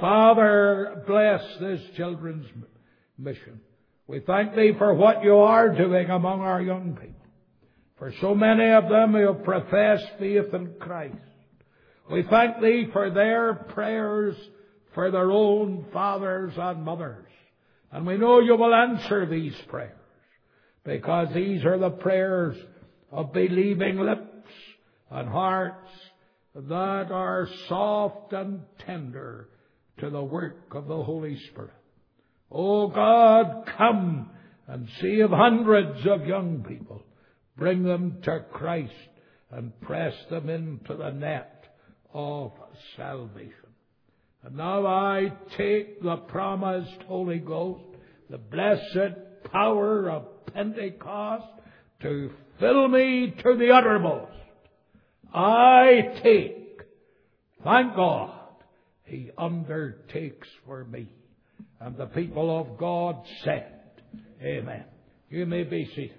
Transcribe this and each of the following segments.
Father, bless this children's mission. We thank Thee for what You are doing among our young people. For so many of them who have professed faith in Christ. We thank Thee for their prayers for their own fathers and mothers. And we know You will answer these prayers, because these are the prayers of believing lips and hearts that are soft and tender to the work of the Holy Spirit. O God, come and save hundreds of young people. Bring them to Christ and press them into the net of salvation. And now I take the promised Holy Ghost, the blessed power of Pentecost, to fill me to the uttermost. I take. Thank God, He undertakes for me. And the people of God said, Amen. You may be seated.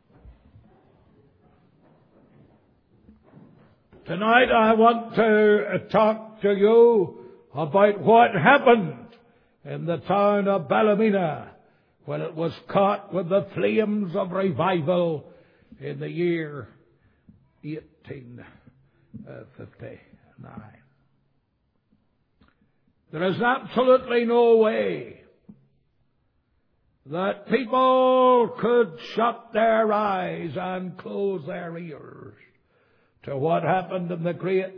Tonight I want to talk to you about what happened in the town of Ballymena when it was caught with the flames of revival in the year 1859. There is absolutely no way that people could shut their eyes and close their ears to what happened in the great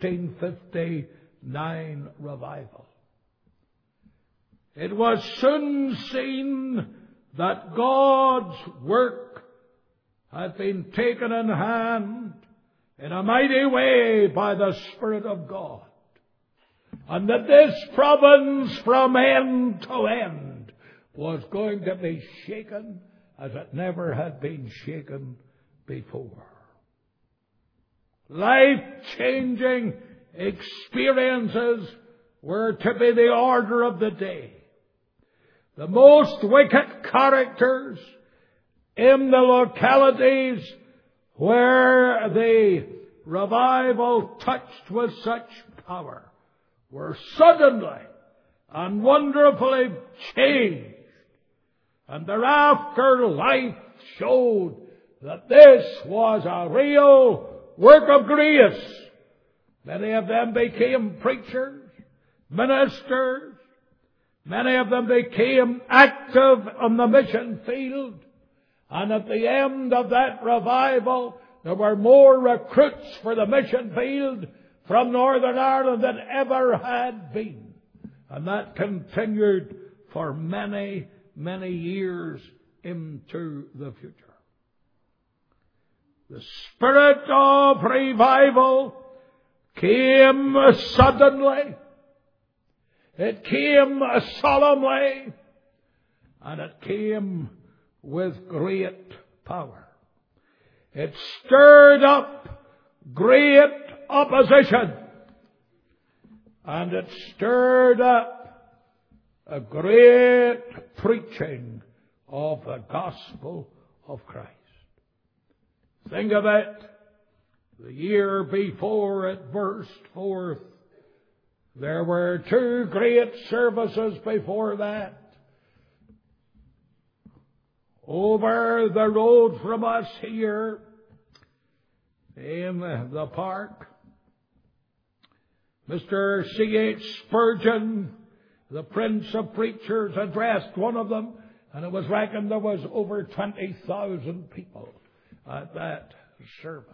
1859 revival. It was soon seen that God's work had been taken in hand in a mighty way by the Spirit of God, and that this province from end to end was going to be shaken as it never had been shaken before. Life-changing experiences were to be the order of the day. The most wicked characters in the localities where the revival touched with such power were suddenly and wonderfully changed. And thereafter life showed that this was a real work of grace. Many of them became preachers, ministers. Many of them became active on the mission field. And at the end of that revival, there were more recruits for the mission field from Northern Ireland than ever had been. And that continued for many, many years into the future. The spirit of revival came suddenly. It came solemnly. And it came with great power. It stirred up great opposition. And it stirred up a great preaching of the gospel of Christ. Think of it. The year before it burst forth, there were two great services before that. Over the road from us here in the park, Mr. C.H. Spurgeon, the Prince of Preachers, addressed one of them, and it was reckoned there was over 20,000 people at that service.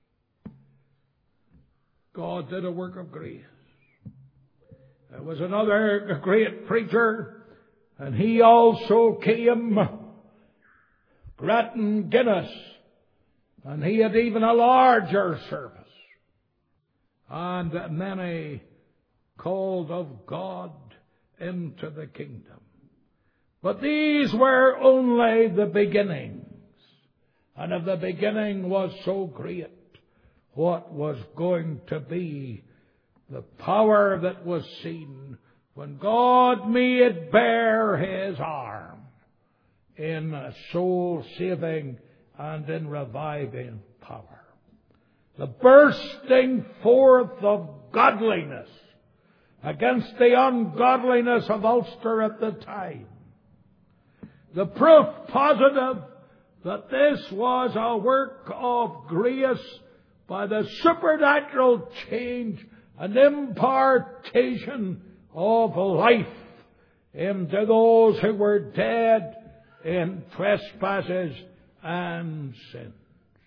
God did a work of grace. There was another great preacher, and he also came, Grattan Guinness, and he had even a larger service. And many called of God into the kingdom. But these were only the beginnings. And if the beginning was so great, what was going to be the power that was seen when God made bare His arm in soul saving and in reviving power. The bursting forth of godliness against the ungodliness of Ulster at the time. The proof positive that this was a work of grace by the supernatural change and impartation of life into those who were dead in trespasses and sins.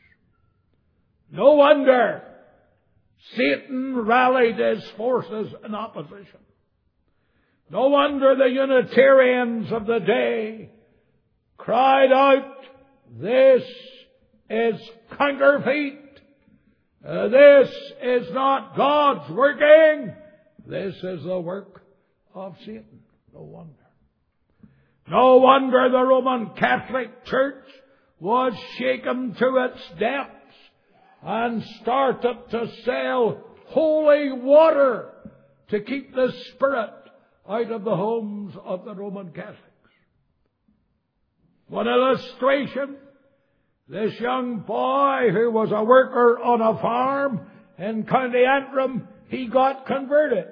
No wonder Satan rallied his forces in opposition. No wonder the Unitarians of the day cried out, "This is counterfeit. This is not God's working. This is the work of Satan." No wonder. No wonder the Roman Catholic Church was shaken to its depths and started to sell holy water to keep the spirit out of the homes of the Roman Catholics. One illustration, this young boy who was a worker on a farm in County Antrim, he got converted.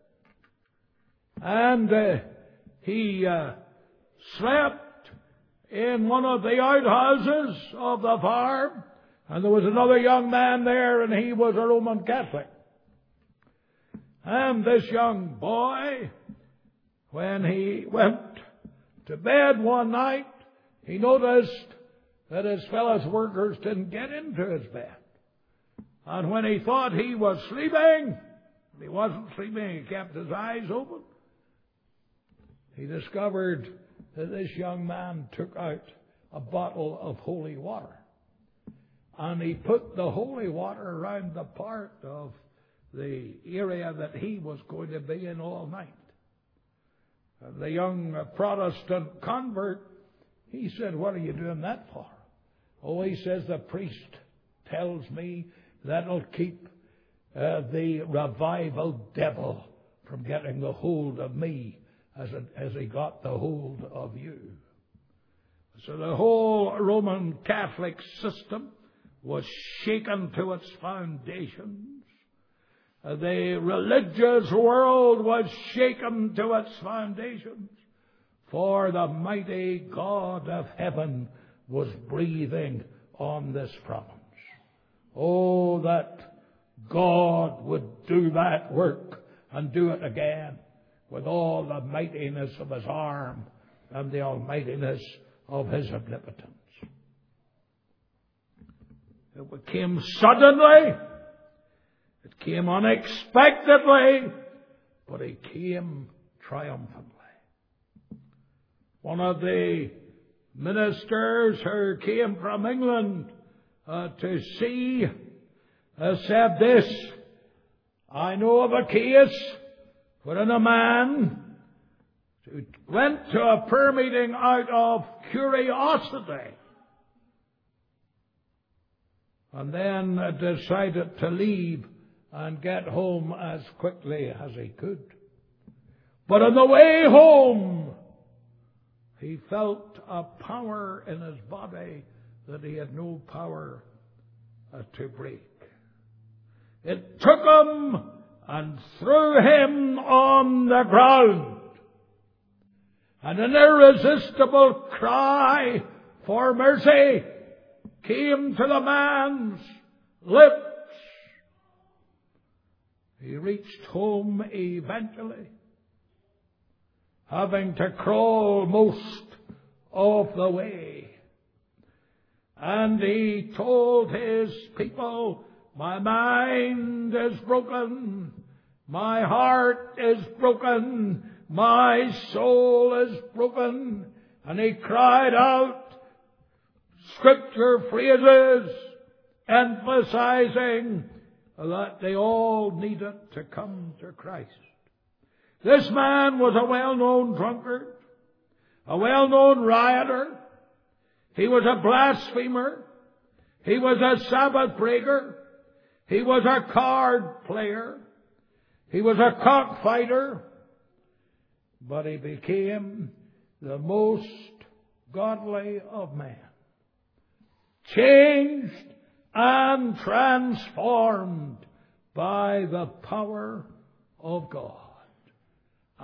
And he slept in one of the outhouses of the farm, and there was another young man there, and he was a Roman Catholic. And this young boy, when he went to bed one night, he noticed that his fellow workers didn't get into his bed. And when he thought he was sleeping, he wasn't sleeping, he kept his eyes open, he discovered that this young man took out a bottle of holy water. And he put the holy water around the part of the area that he was going to be in all night. And the young Protestant convert, he said, "What are you doing that for?" "Oh," he says, "the priest tells me that'll keep the revival devil from getting the hold of me as he got the hold of you." So the whole Roman Catholic system was shaken to its foundations. The religious world was shaken to its foundations. For the mighty God of heaven was breathing on this province. Oh, that God would do that work and do it again with all the mightiness of His arm and the almightiness of His omnipotence. It came suddenly, it came unexpectedly, but it came triumphantly. One of the ministers who came from England to see said this: "I know of a case wherein a man who went to a prayer meeting out of curiosity and then decided to leave and get home as quickly as he could. But on the way home, he felt a power in his body that he had no power to break. It took him and threw him on the ground. And an irresistible cry for mercy came to the man's lips. He reached home eventually, having to crawl most of the way. And he told his people, "My mind is broken, my heart is broken, my soul is broken." And he cried out Scripture phrases emphasizing that they all needed to come to Christ. This man was a well-known drunkard, a well-known rioter. He was a blasphemer. He was a Sabbath breaker. He was a card player. He was a cockfighter. But he became the most godly of men, changed and transformed by the power of God.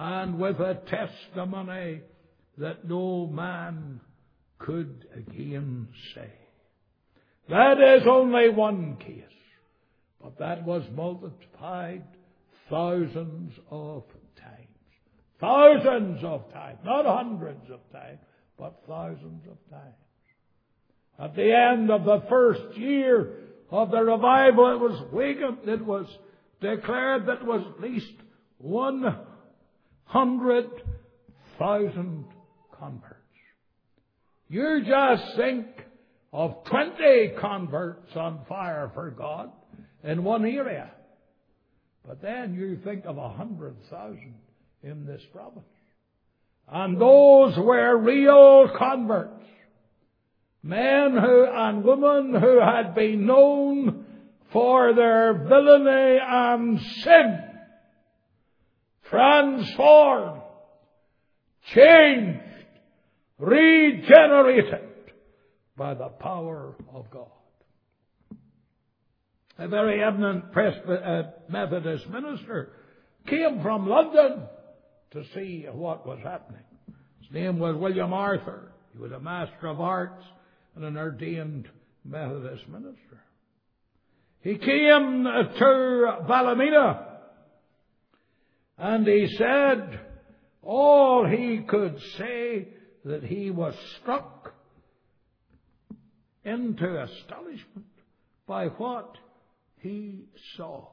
and with a testimony that no man could gainsay. That is only one case, but that was multiplied thousands of times. Thousands of times, not hundreds of times, but thousands of times. At the end of the first year of the revival, it was declared that it was at least 100,000 converts. You just think of 20 converts on fire for God in one area. But then you think of 100,000 in this province. And those were real converts. Men and women who had been known for their villainy and sin. Transformed, changed, regenerated by the power of God. A very eminent Methodist minister came from London to see what was happening. His name was William Arthur. He was a Master of Arts and an ordained Methodist minister. He came to Ballymena, and he said all he could say that he was struck into astonishment by what he saw.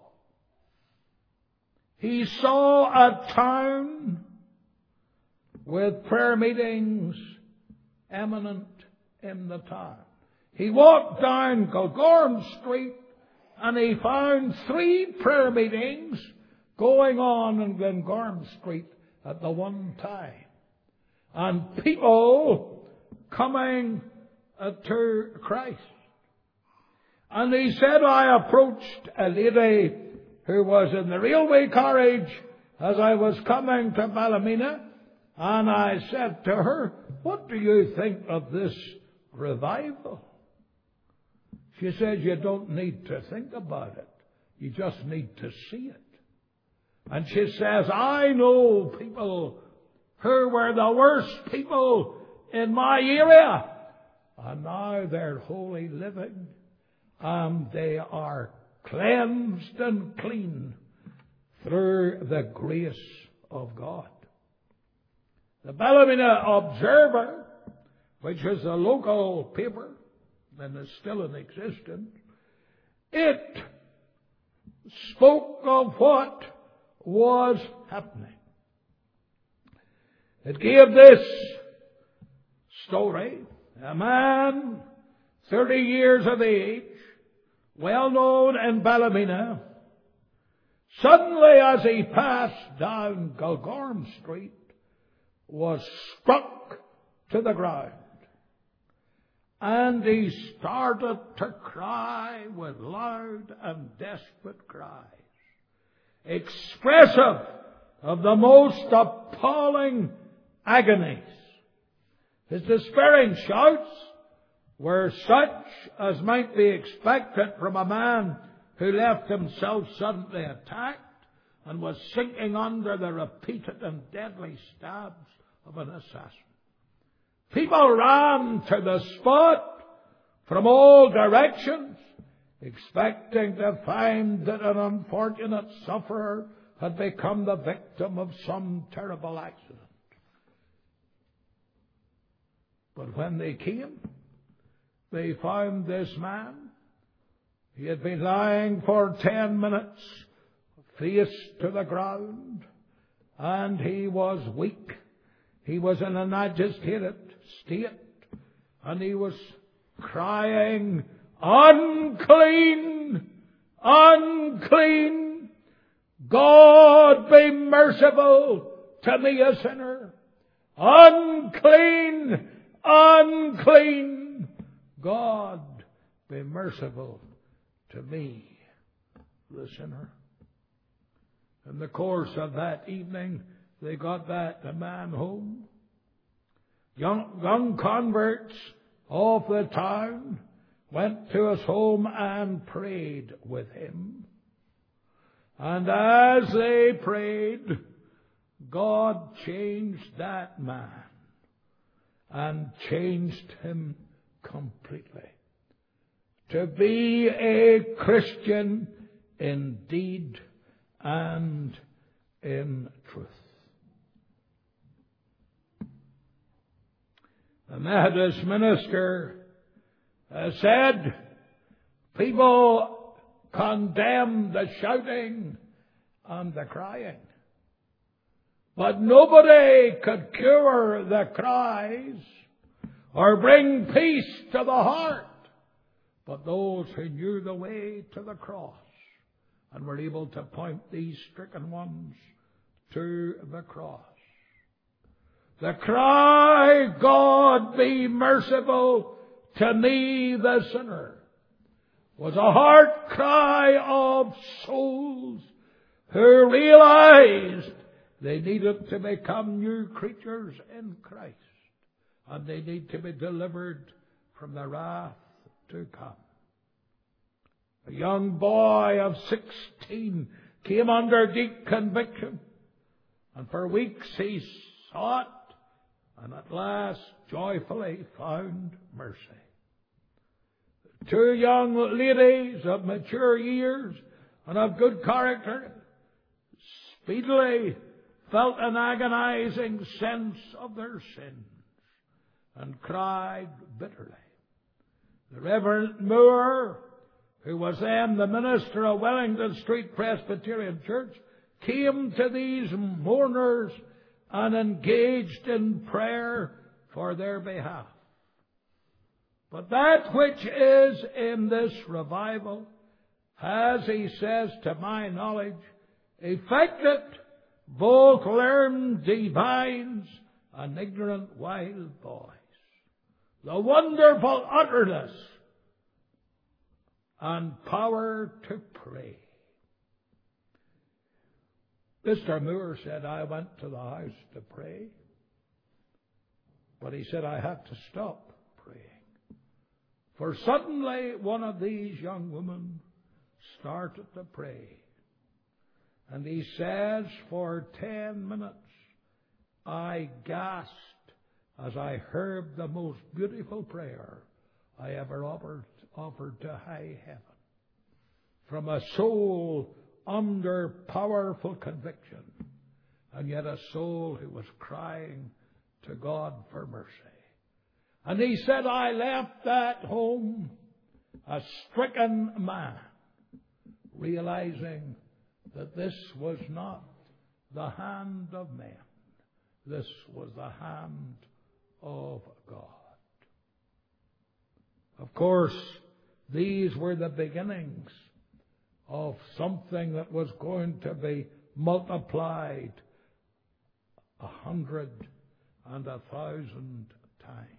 He saw a town with prayer meetings eminent in the town. He walked down Kilgorm Street and he found 3 prayer meetings going on in Glengarm Street at the one time. And people coming to Christ. And he said, I approached a lady who was in the railway carriage as I was coming to Ballymena, and I said to her, what do you think of this revival? She says, you don't need to think about it. You just need to see it. And she says, I know people who were the worst people in my area, and now they're holy living, and they are cleansed and clean through the grace of God. The Ballymena Observer, which is a local paper and is still in existence, it spoke of what was happening. It gave this story. A man, 30 years of age, well known in Ballymena, suddenly as he passed down Kilgorm Street, was struck to the ground. And he started to cry with loud and desperate cries, expressive of the most appalling agonies. His despairing shouts were such as might be expected from a man who left himself suddenly attacked and was sinking under the repeated and deadly stabs of an assassin. People ran to the spot from all directions, expecting to find that an unfortunate sufferer had become the victim of some terrible accident. But when they came, they found this man. He had been lying for 10 minutes, face to the ground, and he was weak. He was in an agitated state, and he was crying, unclean, unclean. God be merciful to me, a sinner. Unclean, unclean. God be merciful to me, the sinner. In the course of that evening, they got that man home. Young converts of the town went to his home and prayed with him. And as they prayed, God changed that man and changed him completely to be a Christian in deed and in truth. The Methodist minister said, people condemn the shouting and the crying, but nobody could cure the cries or bring peace to the heart but those who knew the way to the cross and were able to point these stricken ones to the cross. The cry, God be merciful to me the sinner, was a heart cry of souls who realized they needed to become new creatures in Christ, and they need to be delivered from the wrath to come. A young boy of 16 came under deep conviction, and for weeks he sought and at last joyfully found mercy. Two young ladies of mature years and of good character speedily felt an agonizing sense of their sins and cried bitterly. The Reverend Moore, who was then the minister of Wellington Street Presbyterian Church, came to these mourners and engaged in prayer for their behalf. But that which is in this revival has, he says, to my knowledge, affected both learned divines and ignorant wild boys. The wonderful utterness and power to pray. Mr. Moore said, I went to the house to pray, but he said I had to stop praying. For suddenly one of these young women started to pray. And he says, for 10 minutes I gasped as I heard the most beautiful prayer I ever offered to high heaven, from a soul under powerful conviction, and yet a soul who was crying to God for mercy. And he said, I left that home a stricken man, realizing that this was not the hand of man. This was the hand of God. Of course, these were the beginnings of something that was going to be multiplied 100 and 1,000 times.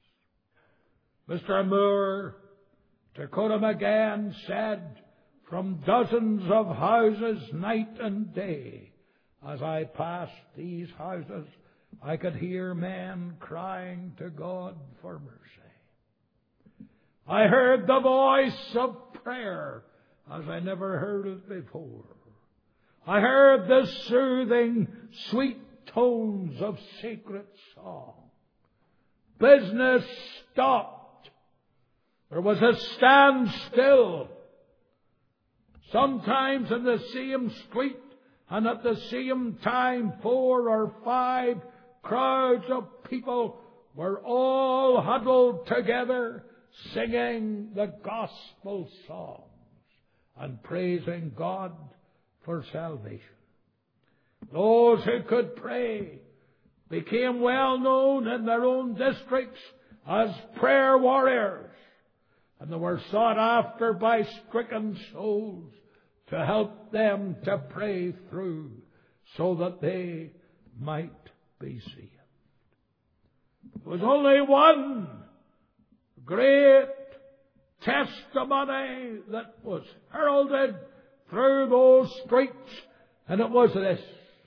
Mr. Moore, to quote him again, said, from dozens of houses night and day, as I passed these houses, I could hear men crying to God for mercy. I heard the voice of prayer as I never heard it before. I heard the soothing, sweet tones of sacred song. Business stopped. There was a standstill. Sometimes in the same street and at the same time 4 or 5 crowds of people were all huddled together singing the gospel songs and praising God for salvation. Those who could pray became well known in their own districts as prayer warriors, and they were sought after by stricken souls to help them to pray through so that they might be saved. There was only one great testimony that was heralded through those streets, and it was this: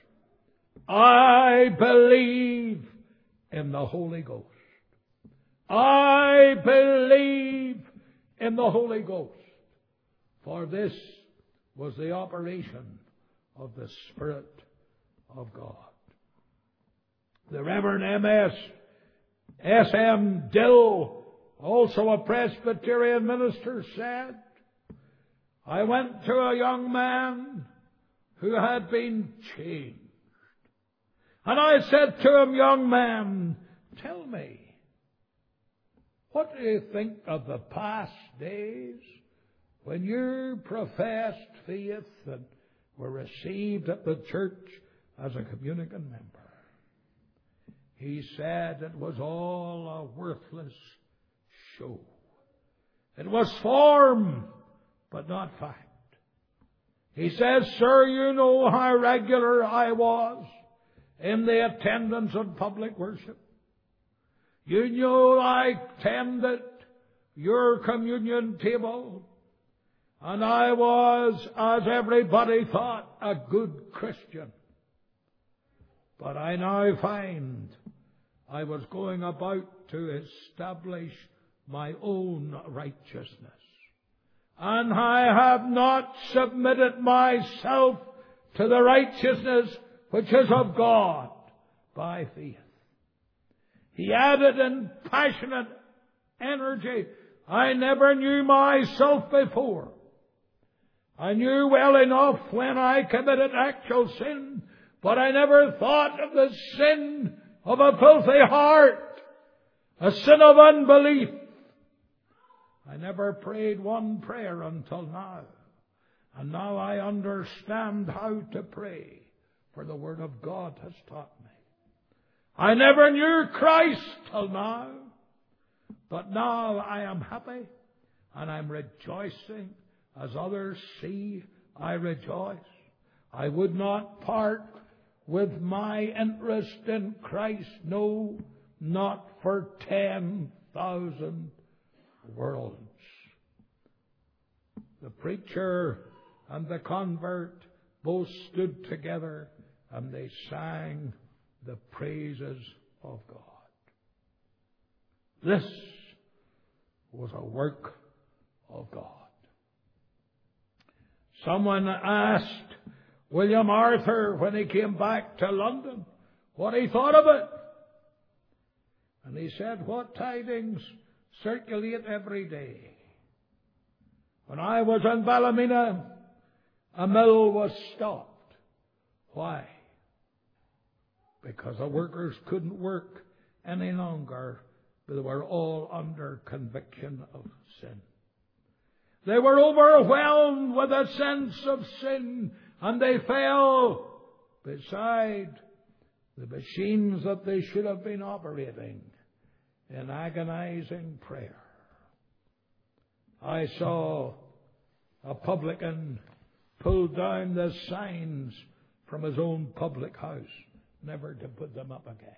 I believe in the Holy Ghost. I believe in the Holy Ghost. For this was the operation of the Spirit of God. The Reverend S.M. Dill, also a Presbyterian minister, said, I went to a young man who had been changed. And I said to him, young man, tell me, what do you think of the past days when you professed faith and were received at the church as a communicant member? He said it was all a worthless show. It was form, but not fact. He says, sir, you know how regular I was in the attendance of public worship. You know I tended your communion table, and I was, as everybody thought, a good Christian. But I now find I was going about to establish my own righteousness. And I have not submitted myself to the righteousness which is of God by faith. He added in passionate energy, I never knew myself before. I knew well enough when I committed actual sin, but I never thought of the sin of a filthy heart, a sin of unbelief. I never prayed one prayer until now. And now I understand how to pray, for the Word of God has taught me. I never knew Christ till now, but now I am happy and I'm rejoicing as others see I rejoice. I would not part with my interest in Christ, no, not for 10,000 worlds. The preacher and the convert both stood together and they sang the praises of God. This was a work of God. Someone asked William Arthur when he came back to London what he thought of it. And he said, what tidings circulate every day? When I was in Ballymena, a mill was stopped. Why? Because the workers couldn't work any longer. They were all under conviction of sin. They were overwhelmed with a sense of sin, and they fell beside the machines that they should have been operating in agonizing prayer. I saw a publican pull down the signs from his own public house, never to put them up again.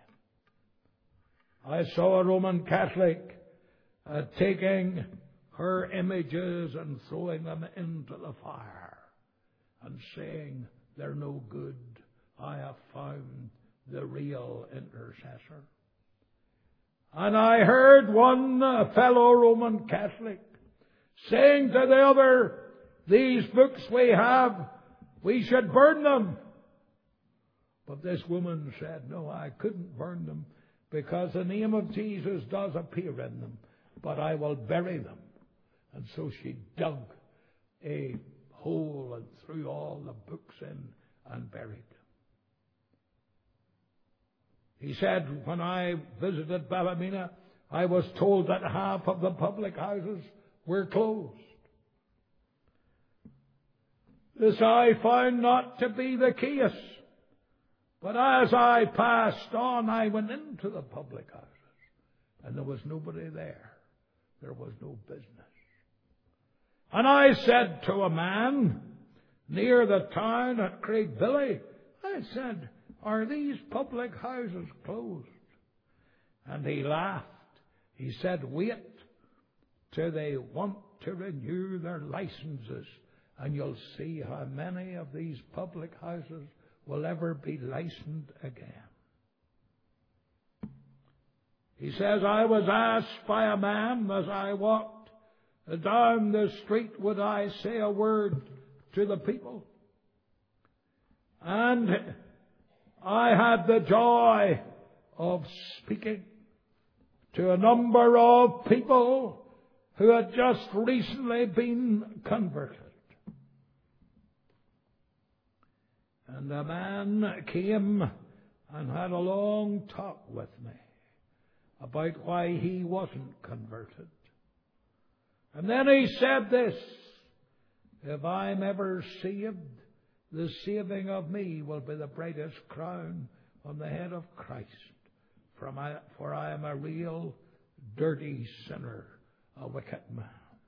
I saw a Roman Catholic taking her images and throwing them into the fire and saying, they're no good. I have found the real intercessor. And I heard one fellow Roman Catholic saying to the other, these books we have, we should burn them. But this woman said, no, I couldn't burn them because the name of Jesus does appear in them, but I will bury them. And so she dug a hole and threw all the books in and buried them. He said, when I visited Ballymena, I was told that half of the public houses were closed. This I found not to be the case. But as I passed on, I went into the public houses, and there was nobody there. There was no business. And I said to a man near the town at Craigbilly, I said, are these public houses closed? And he laughed. He said, wait till they want to renew their licenses, and you'll see how many of these public houses will ever be licensed again. He says, I was asked by a man as I walked down the street, would I say a word to the people? And I had the joy of speaking to a number of people who had just recently been converted. And a man came and had a long talk with me about why he wasn't converted. And then he said this: if I'm ever saved, the saving of me will be the brightest crown on the head of Christ. For I am a real dirty sinner, a wicked man.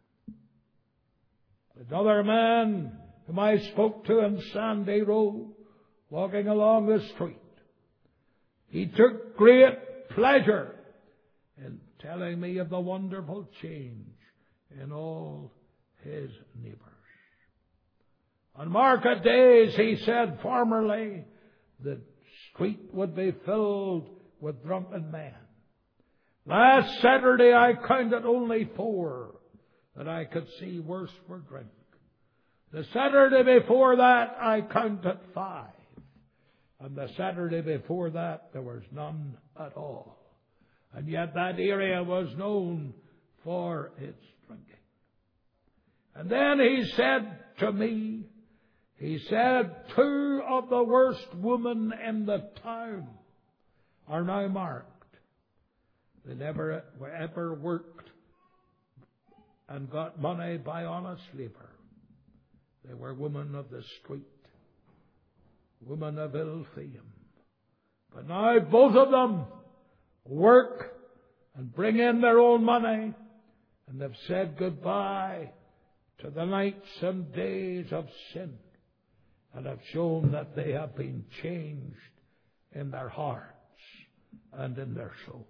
Another man whom I spoke to in Sandy Row, walking along the street, he took great pleasure in telling me of the wonderful change in all his neighbours. On market days, he said formerly, the street would be filled with drunken men. Last Saturday I counted only 4 that I could see worse for drink. The Saturday before that I counted 5. And the Saturday before that there was none at all. And yet that area was known for its drinking. And then he said to me, he said, 2 of the worst women in the town are now marked. They never ever worked and got money by honest labour. They were women of the street, women of ill fame. But now both of them work and bring in their own money, and they've said goodbye to the nights and days of sin, and have shown that they have been changed in their hearts and in their souls.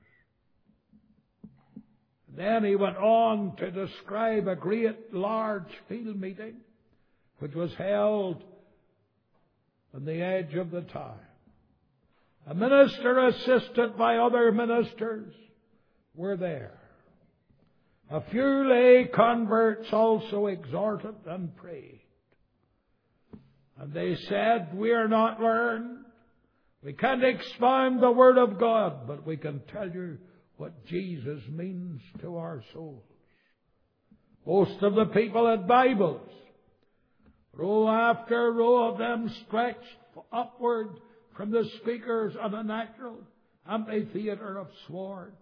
Then he went on to describe a great large field meeting which was held on the edge of the town. A minister assisted by other ministers were there. A few lay converts also exhorted and prayed. And they said, we are not learned. We can't expound the Word of God, but we can tell you what Jesus means to our souls. Most of the people had Bibles. Row after row of them stretched upward from the speakers on a natural amphitheatre of sward.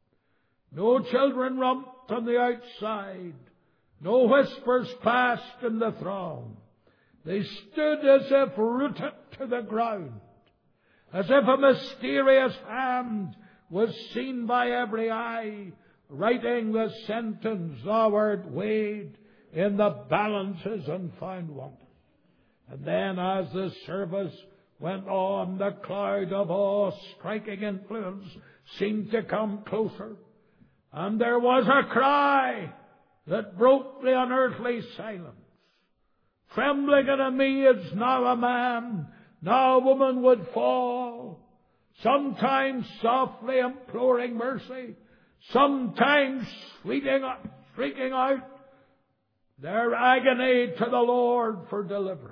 No children romped on the outside. No whispers passed in the throng. They stood as if rooted to the ground, as if a mysterious hand was seen by every eye, writing the sentence, thou art weighed in the balances and found wanting. And then as the service went on, the cloud of awe-striking influence seemed to come closer, and there was a cry that broke the unearthly silence. Trembling and amazed, now a man, now a woman would fall, sometimes softly imploring mercy, sometimes shrieking out their agony to the Lord for deliverance.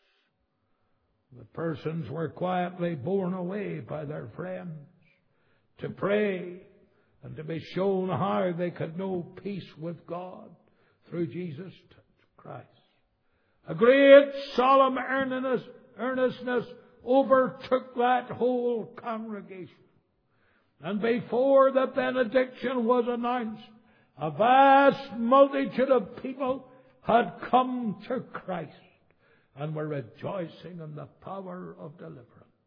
The persons were quietly borne away by their friends to pray and to be shown how they could know peace with God through Jesus Christ. A great solemn earnestness overtook that whole congregation. And before the benediction was announced, a vast multitude of people had come to Christ and were rejoicing in the power of deliverance.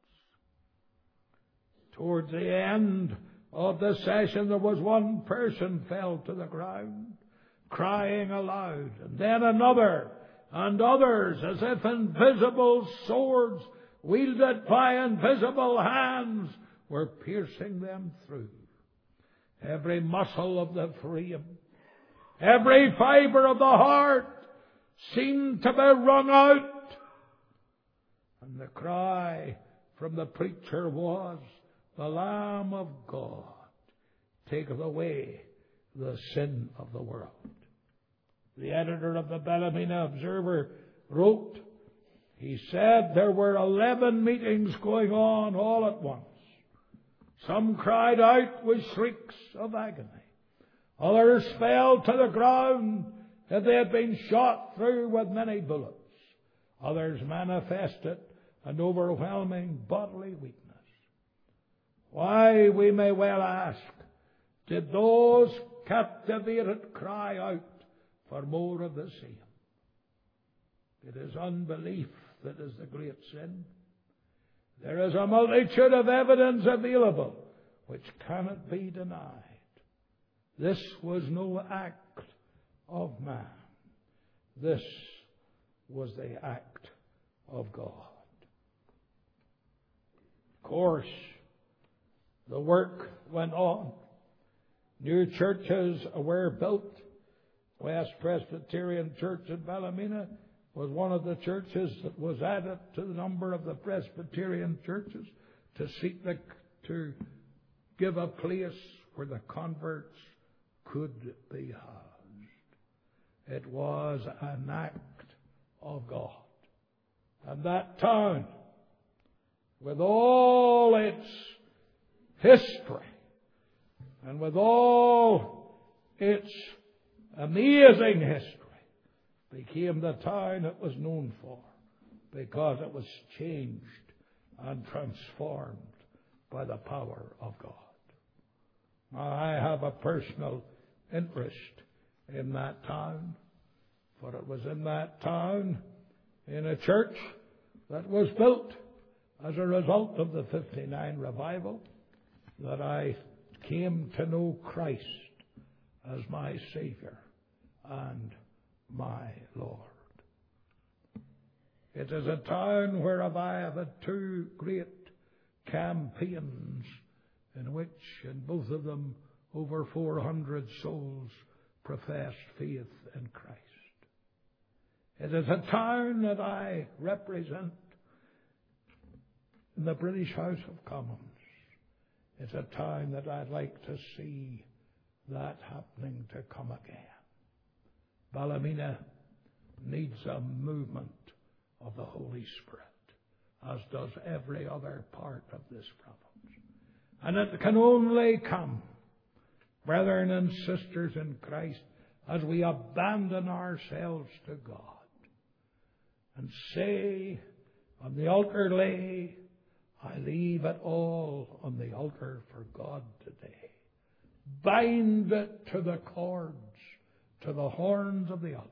Towards the end of the session, there was one person fell to the ground, crying aloud, and then another, and others, as if invisible swords wielded by invisible hands were piercing them through. Every muscle of the frame, every fibre of the heart seemed to be wrung out. And the cry from the preacher was, the Lamb of God taketh away the sin of the world. The editor of the Ballymena Observer wrote, he said there were 11 meetings going on all at once. Some cried out with shrieks of agony. Others fell to the ground as they had been shot through with many bullets. Others manifested an overwhelming bodily weakness. Why, we may well ask, did those captivated cry out for more of the same? It is unbelief that is the great sin. There is a multitude of evidence available which cannot be denied. This was no act of man. This was the act of God. Of course, the work went on. New churches were built. West Presbyterian Church in Ballymena was one of the churches that was added to the number of the Presbyterian churches to seek to give a place where the converts could be housed. It was an act of God. And that town, with all its history and with all its amazing history, became the town it was known for because it was changed and transformed by the power of God. Now, I have a personal interest in that town, for it was in that town, in a church that was built as a result of the 59 revival, that I came to know Christ as my Savior and my Lord. It is a town where I have had two great campaigns in which, in both of them, over 400 souls professed faith in Christ. It is a town that I represent in the British House of Commons. It's a town that I'd like to see that happening to come again. Ballymena needs a movement of the Holy Spirit, as does every other part of this province. And it can only come, brethren and sisters in Christ, as we abandon ourselves to God and say, on the altar lay, I leave it all on the altar for God today. Bind it to the cords, to the horns of the altar.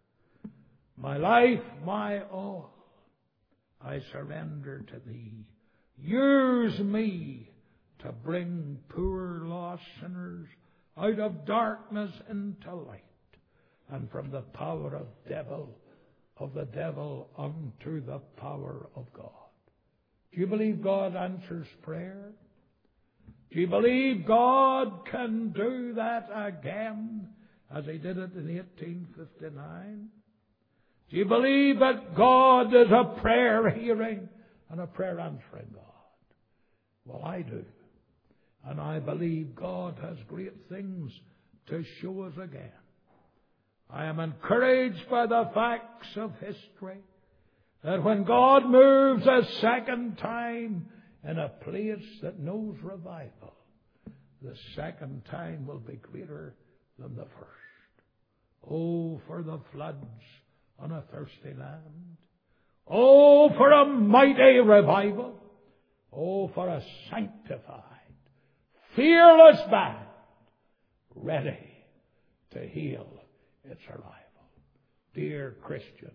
My life, my all, I surrender to Thee. Use me to bring poor lost sinners out of darkness into light, and from the power of the devil unto the power of God. Do you believe God answers prayer? Do you believe God can do that again as He did it in 1859? Do you believe that God is a prayer hearing and a prayer answering God? Well, I do. And I believe God has great things to show us again. I am encouraged by the facts of history that when God moves a second time in a place that knows revival, the second time will be greater than the first. Oh, for the floods on a thirsty land. Oh, for a mighty revival. Oh, for a sanctified, fearless band ready to heal its arrival. Dear Christian,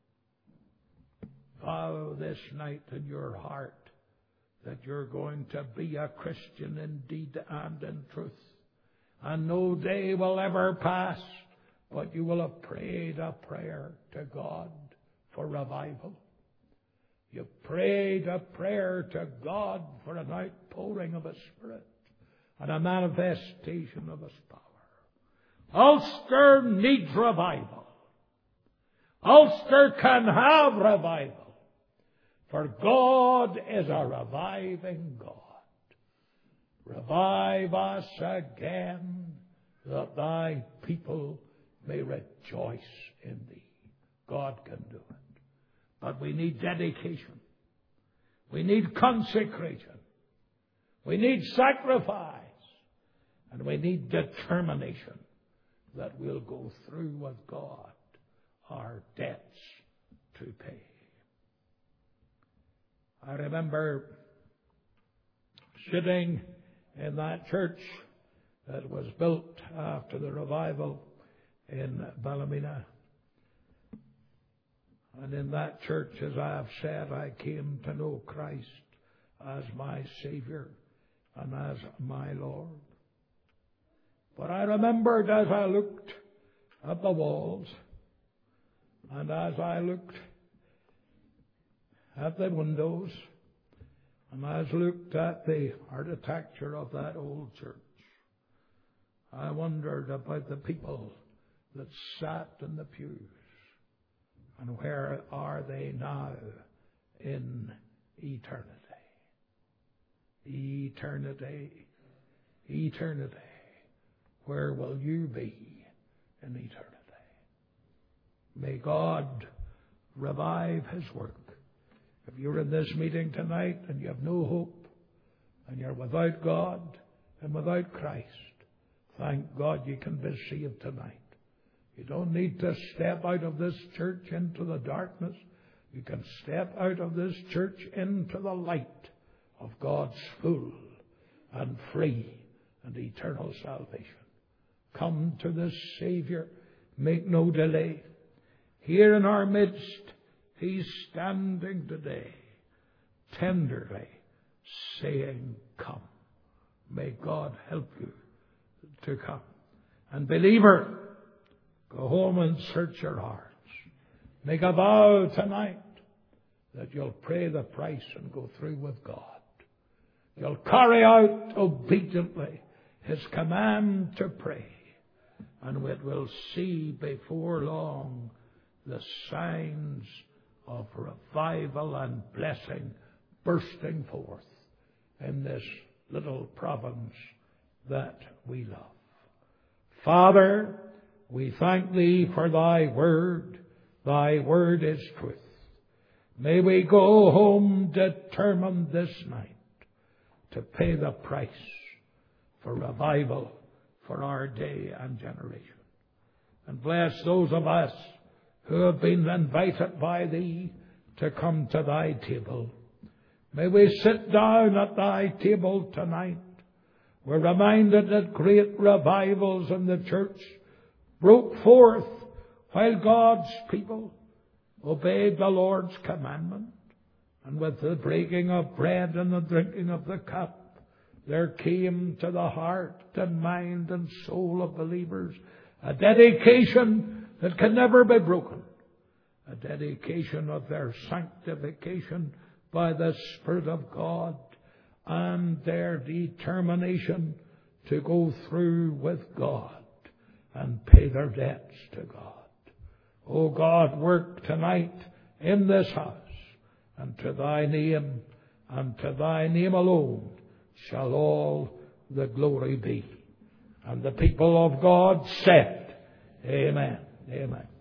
vow this night in your heart that you're going to be a Christian in deed and in truth. And no day will ever pass but you will have prayed a prayer to God for revival. You've prayed a prayer to God for an outpouring of His Spirit and a manifestation of His power. Ulster needs revival. Ulster can have revival. For God is a reviving God. Revive us again, that thy people may rejoice in thee. God can do it. But we need dedication. We need consecration. We need sacrifice. And we need determination that we'll go through with God our debts to pay. I remember sitting in that church that was built after the revival in Ballymena. And in that church, as I have said, I came to know Christ as my Savior and as my Lord. But I remembered as I looked at the walls and as I looked at the windows and as I looked at the architecture of that old church, I wondered about the people that sat in the pews. And where are they now in eternity? Eternity. Eternity. Where will you be in eternity? May God revive His work. If you're in this meeting tonight and you have no hope and you're without God and without Christ, thank God you can be saved tonight. You don't need to step out of this church into the darkness. You can step out of this church into the light of God's full and free and eternal salvation. Come to this Savior. Make no delay. Here in our midst, He's standing today, tenderly saying, come. May God help you to come. And believer, go home and search your hearts. Make a vow tonight that you'll pay the price and go through with God. You'll carry out obediently His command to pray. And it will see before long the signs of revival and blessing bursting forth in this little province that we love. Father, we thank Thee for Thy word. Thy word is truth. May we go home determined this night to pay the price for revival for our day and generation. And bless those of us who have been invited by Thee to come to Thy table. May we sit down at Thy table tonight. We're reminded that great revivals in the church broke forth while God's people obeyed the Lord's commandment. And with the breaking of bread and the drinking of the cup, there came to the heart and mind and soul of believers a dedication that can never be broken. A dedication of their sanctification by the Spirit of God and their determination to go through with God and pay their debts to God. O God, work tonight in this house, and to Thy name and to Thy name alone shall all the glory be. And the people of God said, Amen. Amen.